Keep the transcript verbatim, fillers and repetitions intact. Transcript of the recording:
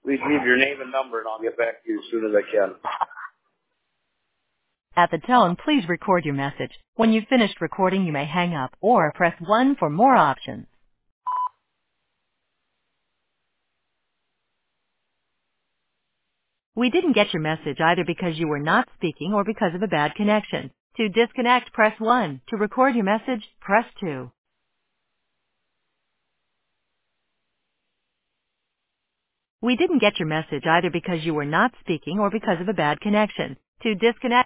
Please leave your name and number, and I'll get back to you as soon as I can. At the tone, please record your message. When you've finished recording, you may hang up or press one for more options. We didn't get your message either because you were not speaking or because of a bad connection. To disconnect, press one. To record your message, press two. We didn't get your message either because you were not speaking or because of a bad connection. To disconnect,